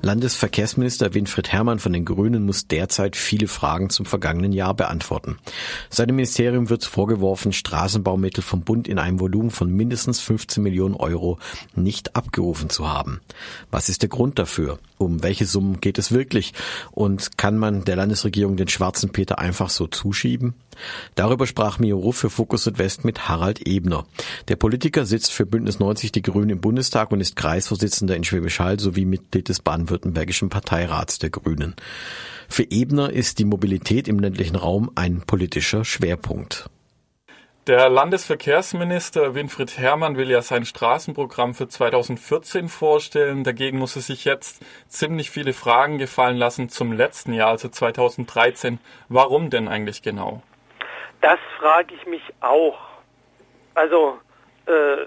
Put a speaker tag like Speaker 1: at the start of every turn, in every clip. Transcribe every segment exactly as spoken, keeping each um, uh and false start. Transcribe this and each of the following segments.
Speaker 1: Landesverkehrsminister Winfried Herrmann von den Grünen muss derzeit viele Fragen zum vergangenen Jahr beantworten. Seinem Ministerium wird vorgeworfen, Straßenbaumittel vom Bund in einem Volumen von mindestens fünfzehn Millionen Euro nicht abgerufen zu haben. Was ist der Grund dafür? Um welche Summen geht es wirklich? Und kann man der Landesregierung den schwarzen Peter einfach so zuschieben? Darüber sprach Mio Ruff für Fokus Südwest mit Harald Ebner. Der Politiker sitzt für Bündnis neunzig Die Grünen im Bundestag und ist Kreisvorsitzender in Schwäbisch Hall sowie Mitglied des baden-württembergischen Parteirats der Grünen. Für Ebner ist die Mobilität im ländlichen Raum ein politischer Schwerpunkt.
Speaker 2: Der Landesverkehrsminister Winfried Herrmann will ja sein Straßenprogramm für zweitausendvierzehn vorstellen. Dagegen muss er sich jetzt ziemlich viele Fragen gefallen lassen zum letzten Jahr, also zweitausenddreizehn. Warum denn eigentlich genau?
Speaker 3: Das frage ich mich auch. Also, äh,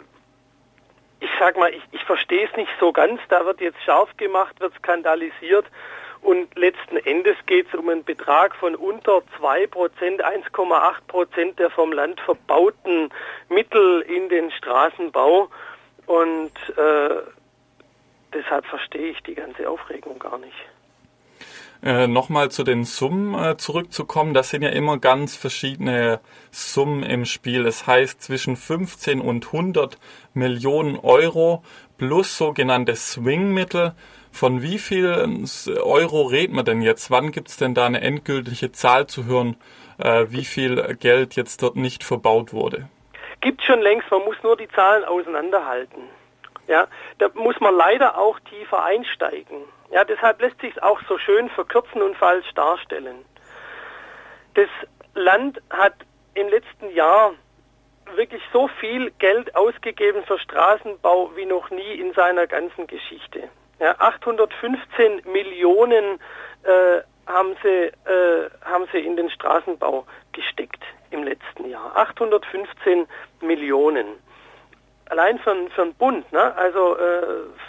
Speaker 3: ich sag mal, ich, ich verstehe es nicht so ganz. Da wird jetzt scharf gemacht, wird skandalisiert. Und letzten Endes geht es um einen Betrag von unter zwei Prozent, eins Komma acht Prozent der vom Land verbauten Mittel in den Straßenbau. Und äh, deshalb verstehe ich die ganze Aufregung gar nicht.
Speaker 2: Äh, Nochmal zu den Summen äh, zurückzukommen. Das sind ja immer ganz verschiedene Summen im Spiel. Es heißt zwischen fünfzehn und hundert Millionen Euro plus sogenannte Swing-Mittel. Von wie viel Euro reden wir denn jetzt? Wann gibt es denn da eine endgültige Zahl zu hören, äh, wie viel Geld jetzt dort nicht verbaut wurde?
Speaker 3: Gibt schon längst, man muss nur die Zahlen auseinanderhalten. Ja, da muss man leider auch tiefer einsteigen. Ja, deshalb lässt sich es auch so schön verkürzen und falsch darstellen. Das Land hat im letzten Jahr wirklich so viel Geld ausgegeben für Straßenbau wie noch nie in seiner ganzen Geschichte. Ja, achthundertfünfzehn Millionen äh, haben sie äh, haben sie in den Straßenbau gesteckt im letzten Jahr. achthundertfünfzehn Millionen. Allein für, für den Bund, ne? Also äh,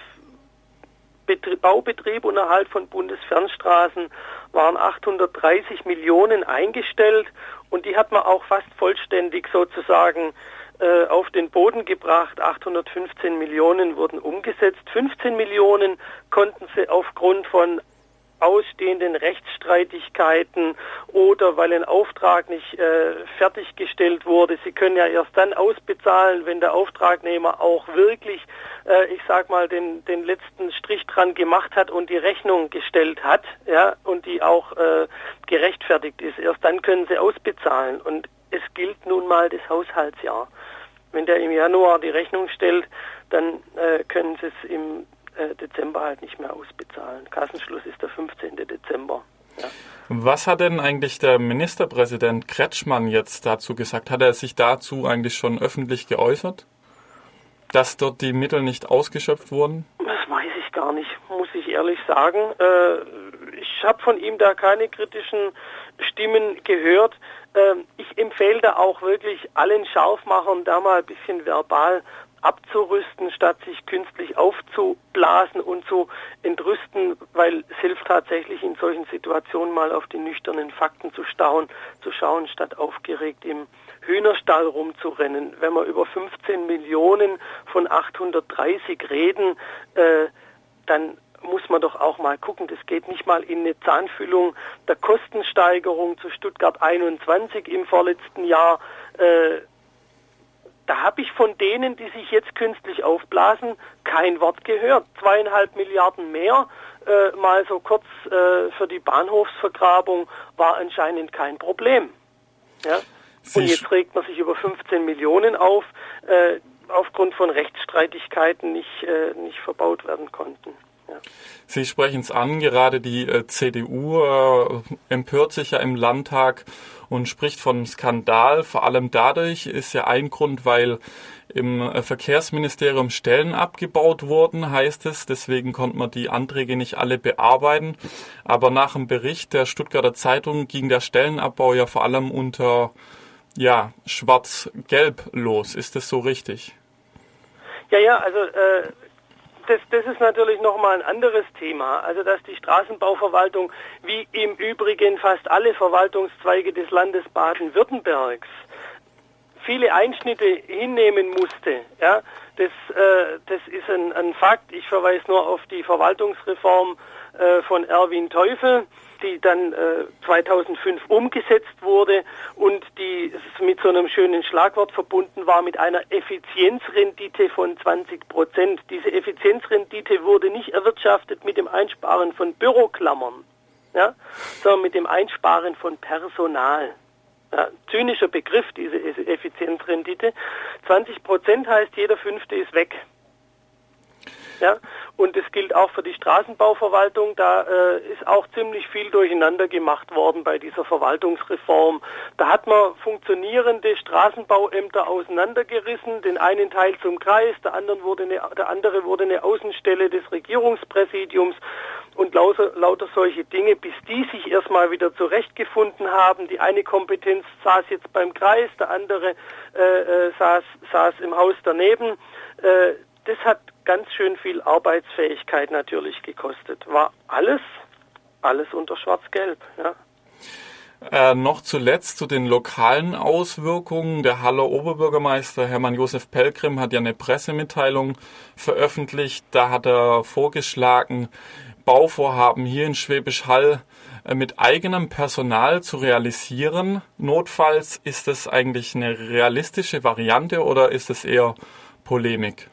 Speaker 3: Betrie- Baubetrieb unterhalb von Bundesfernstraßen waren achthundertdreißig Millionen eingestellt und die hat man auch fast vollständig sozusagen äh, auf den Boden gebracht. achthundertfünfzehn Millionen wurden umgesetzt. fünfzehn Millionen konnten sie aufgrund von ausstehenden Rechtsstreitigkeiten oder weil ein Auftrag nicht äh, fertiggestellt wurde. Sie können ja erst dann ausbezahlen, wenn der Auftragnehmer auch wirklich, äh, ich sag mal, den, den letzten Strich dran gemacht hat und die Rechnung gestellt hat, ja, und die auch äh, gerechtfertigt ist. Erst dann können sie ausbezahlen. Und es gilt nun mal das Haushaltsjahr. Wenn der im Januar die Rechnung stellt, dann äh, können sie es im Dezember halt nicht mehr ausbezahlen. Kassenschluss ist der fünfzehnten Dezember. Ja.
Speaker 2: Was hat denn eigentlich der Ministerpräsident Kretschmann jetzt dazu gesagt? Hat er sich dazu eigentlich schon öffentlich geäußert, dass dort die Mittel nicht ausgeschöpft wurden?
Speaker 3: Das weiß ich gar nicht, muss ich ehrlich sagen. Ich habe von ihm da keine kritischen Stimmen gehört. Ich empfehle da auch wirklich allen Scharfmachern da mal ein bisschen verbal abzurüsten, statt sich künstlich aufzublasen und zu entrüsten, weil es hilft tatsächlich in solchen Situationen mal auf die nüchternen Fakten zu stauen, zu schauen, statt aufgeregt im Hühnerstall rumzurennen. Wenn wir über fünfzehn Millionen von achthundertdreißig reden, äh, dann muss man doch auch mal gucken, das geht nicht mal in eine Zahnfüllung der Kostensteigerung zu Stuttgart einundzwanzig im vorletzten Jahr. Äh, Da habe ich von denen, die sich jetzt künstlich aufblasen, kein Wort gehört. Zweieinhalb Milliarden mehr, äh, mal so kurz äh, für die Bahnhofsvergrabung, war anscheinend kein Problem. Ja? Und jetzt regt man sich über fünfzehn Millionen auf, äh, aufgrund von Rechtsstreitigkeiten nicht, äh, nicht verbaut werden konnten. Ja.
Speaker 2: Sie sprechen es an, gerade die äh, C D U äh, empört sich ja im Landtag und spricht von Skandal. Vor allem dadurch ist ja ein Grund, weil im äh, Verkehrsministerium Stellen abgebaut wurden, heißt es. Deswegen konnte man die Anträge nicht alle bearbeiten. Aber nach dem Bericht der Stuttgarter Zeitung ging der Stellenabbau ja vor allem unter ja, Schwarz-Gelb los. Ist das so richtig?
Speaker 3: Ja, ja, also äh Das, das ist natürlich nochmal ein anderes Thema. Also dass die Straßenbauverwaltung, wie im Übrigen fast alle Verwaltungszweige des Landes Baden-Württembergs, viele Einschnitte hinnehmen musste. Ja, Das, äh, das ist ein, ein Fakt. Ich verweise nur auf die Verwaltungsreform äh, von Erwin Teufel, die dann äh, zweitausendfünf umgesetzt wurde und die mit so einem schönen Schlagwort verbunden war, mit einer Effizienzrendite von zwanzig Prozent. Diese Effizienzrendite wurde nicht erwirtschaftet mit dem Einsparen von Büroklammern, ja, sondern mit dem Einsparen von Personal. Ja, zynischer Begriff, diese Effizienzrendite. zwanzig Prozent heißt, jeder Fünfte ist weg. Ja, und das gilt auch für die Straßenbauverwaltung. Da äh, ist auch ziemlich viel durcheinander gemacht worden bei dieser Verwaltungsreform. Da hat man funktionierende Straßenbauämter auseinandergerissen. Den einen Teil zum Kreis, der, anderen wurde eine, der andere wurde eine Außenstelle des Regierungspräsidiums und lauter, lauter solche Dinge, bis die sich erstmal wieder zurechtgefunden haben. Die eine Kompetenz saß jetzt beim Kreis, der andere äh, äh, saß, saß im Haus daneben. Äh, das hat ganz schön viel Arbeitsfähigkeit natürlich gekostet. War alles, alles unter Schwarz-Gelb, ja.
Speaker 2: Äh, noch zuletzt zu den lokalen Auswirkungen. Der Haller Oberbürgermeister Hermann Josef Pellgrim hat ja eine Pressemitteilung veröffentlicht. Da hat er vorgeschlagen, Bauvorhaben hier in Schwäbisch Hall äh, mit eigenem Personal zu realisieren. Notfalls, ist das eigentlich eine realistische Variante oder ist es eher Polemik?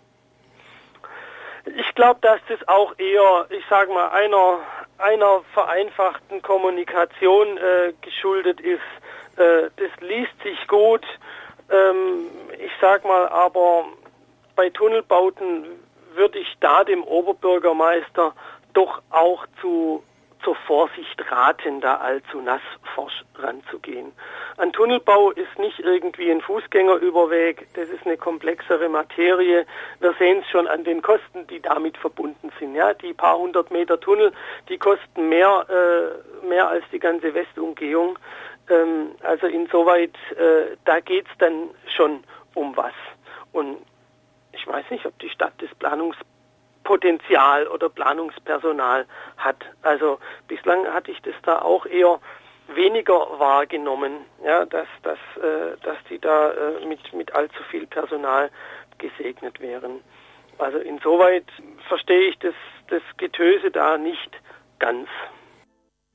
Speaker 3: Ich glaube, dass das auch eher, ich sage mal, einer einer vereinfachten Kommunikation äh, geschuldet ist. Äh, das liest sich gut. Ähm, ich sage mal, aber bei Tunnelbauten würde ich da dem Oberbürgermeister doch auch zu zur Vorsicht raten, da allzu nassforsch ranzugehen. Ein Tunnelbau ist nicht irgendwie ein Fußgängerüberweg, das ist eine komplexere Materie. Wir sehen es schon an den Kosten, die damit verbunden sind. Ja, die paar hundert Meter Tunnel, die kosten mehr, äh, mehr als die ganze Westumgehung. Ähm, also insoweit, äh, da geht's dann schon um was. Und ich weiß nicht, ob die Stadt das Planungs Potenzial oder Planungspersonal hat. Also bislang hatte ich das da auch eher weniger wahrgenommen, ja, dass, dass, äh, dass die da äh, mit, mit allzu viel Personal gesegnet wären. Also insoweit verstehe ich das, das Getöse da nicht ganz.